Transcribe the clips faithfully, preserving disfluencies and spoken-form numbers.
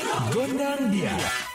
Gondang dia.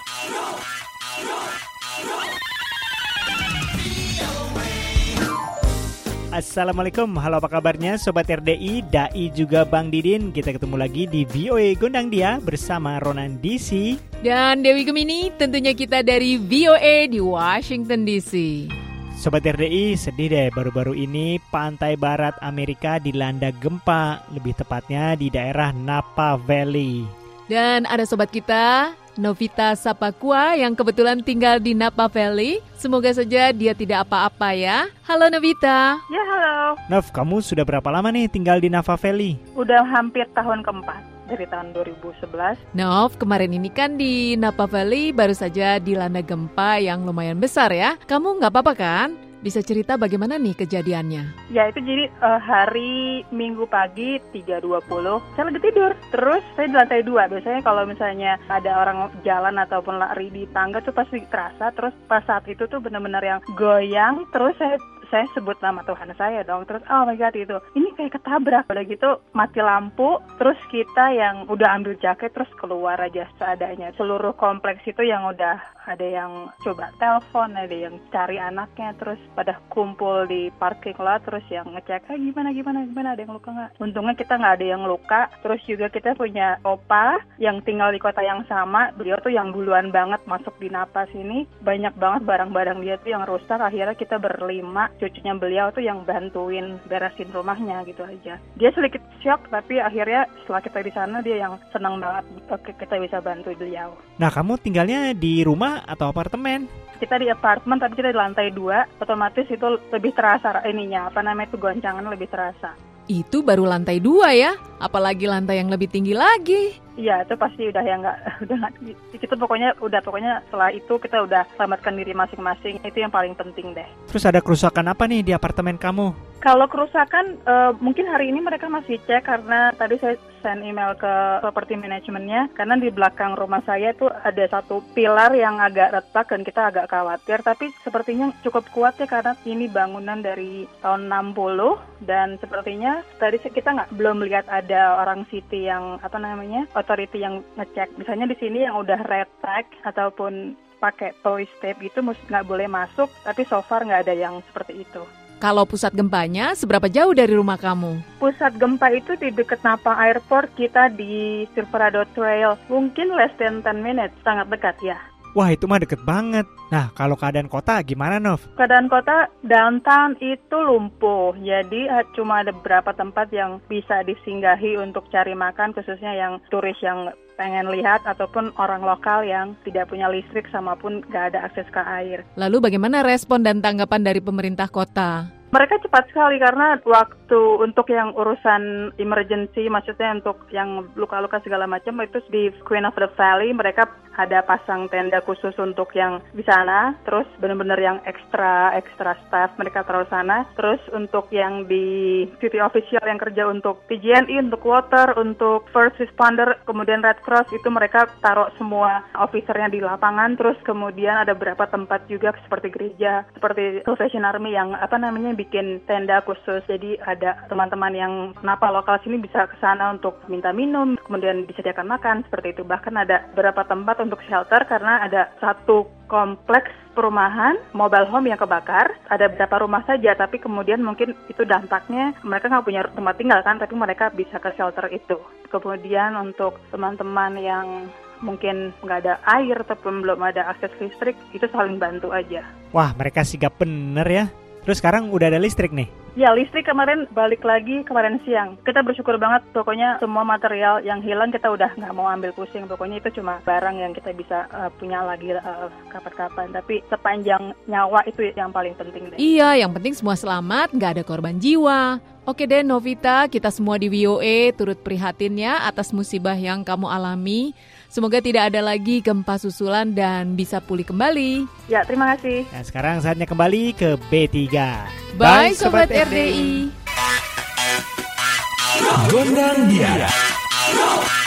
Assalamualaikum, halo apa kabarnya Sobat R D I, Dai juga Bang Didin. Kita ketemu lagi di V O A Gondang Dia bersama Ronan D C dan Dewi Gemini, tentunya kita dari V O A di Washington D C. Sobat R D I, sedih deh, baru-baru ini pantai barat Amerika dilanda gempa, lebih tepatnya di daerah Napa Valley. Dan ada sobat kita, Novita Sapakua, yang kebetulan tinggal di Napa Valley. Semoga saja dia tidak apa-apa ya. Halo Novita. Ya, halo. Nov, kamu sudah berapa lama nih tinggal di Napa Valley? Udah hampir tahun keempat, dari tahun dua ribu sebelas. Nov, kemarin ini kan di Napa Valley baru saja dilanda gempa yang lumayan besar ya. Kamu nggak apa-apa kan? Bisa cerita bagaimana nih kejadiannya? Ya, itu jadi uh, hari Minggu pagi tiga dua puluh, saya lagi tidur. Terus saya di lantai dua. Biasanya kalau misalnya ada orang jalan ataupun lari di tangga tuh pasti terasa. Terus pas saat itu tuh benar-benar yang goyang. Terus saya saya sebut nama Tuhan saya dong. Terus oh my god, itu ini kayak ketabrak. Udah gitu mati lampu. Terus kita yang udah ambil jaket terus keluar aja seadanya. Seluruh kompleks itu yang udah ada yang coba telepon, ada yang cari anaknya, terus pada kumpul di parking lot, terus yang ngecek, ah, gimana, gimana, gimana, ada yang luka nggak? Untungnya kita nggak ada yang luka. Terus juga kita punya opa yang tinggal di kota yang sama, beliau tuh yang duluan banget masuk di Napa sini, banyak banget barang-barang dia tuh yang rusak, akhirnya kita berlima, cucunya beliau tuh yang bantuin beresin rumahnya gitu aja. Dia sedikit shock, tapi akhirnya setelah kita di sana dia yang senang banget, oke kita bisa bantu beliau. Nah, kamu tinggalnya di rumah atau apartemen? Kita di apartemen tapi kita di lantai dua, otomatis itu lebih terasa ininya, apa namanya itu goncangan lebih terasa. Itu baru lantai dua ya, apalagi lantai yang lebih tinggi lagi. Iya, itu pasti udah yang nggak, udah nggak, itu pokoknya udah pokoknya setelah itu kita udah selamatkan diri masing-masing, itu yang paling penting deh. Terus ada kerusakan apa nih di apartemen kamu? Kalau kerusakan, uh, mungkin hari ini mereka masih cek karena tadi saya send email ke property manajemennya, karena di belakang rumah saya tuh ada satu pilar yang agak retak dan kita agak khawatir, tapi sepertinya cukup kuat ya karena ini bangunan dari tahun enam puluh dan sepertinya tadi kita nggak belum lihat ada orang city yang apa namanya authority yang ngecek. Misalnya di sini yang udah red tag ataupun pakai toy tape itu mesti nggak boleh masuk, tapi so far nggak ada yang seperti itu. Kalau pusat gempanya seberapa jauh dari rumah kamu? Pusat gempa itu di dekat Napa Airport, kita di Silverado Trail. Mungkin less than ten minutes, sangat dekat ya. Wah, itu mah deket banget. Nah, kalau keadaan kota gimana, Nov? Keadaan kota downtown itu lumpuh. Jadi cuma ada beberapa tempat yang bisa disinggahi untuk cari makan, khususnya yang turis yang pengen lihat ataupun orang lokal yang tidak punya listrik sama pun gak ada akses ke air. Lalu bagaimana respon dan tanggapan dari pemerintah kota? Mereka cepat sekali karena waktu untuk yang urusan emergency, maksudnya untuk yang luka-luka segala macam itu di Queen of the Valley mereka ada pasang tenda khusus untuk yang di sana, terus benar-benar yang ekstra ekstra staff mereka taruh sana. Terus untuk yang di city official yang kerja untuk P G and E, untuk water, untuk first responder, kemudian Red Cross itu mereka taruh semua officernya di lapangan. Terus kemudian ada beberapa tempat juga seperti gereja, seperti Salvation Army yang apa namanya bikin tenda khusus. Jadi ada teman-teman yang Napa lokal sini bisa ke sana untuk minta minum, kemudian disediakan makan seperti itu. Bahkan ada beberapa tempat untuk shelter karena ada satu kompleks perumahan mobile home yang kebakar. Ada beberapa rumah saja, tapi kemudian mungkin itu dampaknya mereka nggak punya tempat tinggal kan, tapi mereka bisa ke shelter itu. Kemudian untuk teman-teman yang mungkin nggak ada air ataupun belum ada akses listrik, itu saling bantu aja. Wah, mereka sigap bener ya. Terus sekarang udah ada listrik nih? Ya, listrik kemarin balik lagi kemarin siang. Kita bersyukur banget, pokoknya semua material yang hilang kita udah nggak mau ambil pusing. Pokoknya itu cuma barang yang kita bisa uh, punya lagi uh, kapan-kapan. Tapi sepanjang nyawa itu yang paling penting deh. Iya, yang penting semua selamat, nggak ada korban jiwa. Oke deh Novita, kita semua di V O A turut prihatinnya atas musibah yang kamu alami. Semoga tidak ada lagi gempa susulan dan bisa pulih kembali. Ya, terima kasih. Nah, sekarang saatnya kembali ke B tiga. Bye, Bye Sobat R D I. Gondang dia.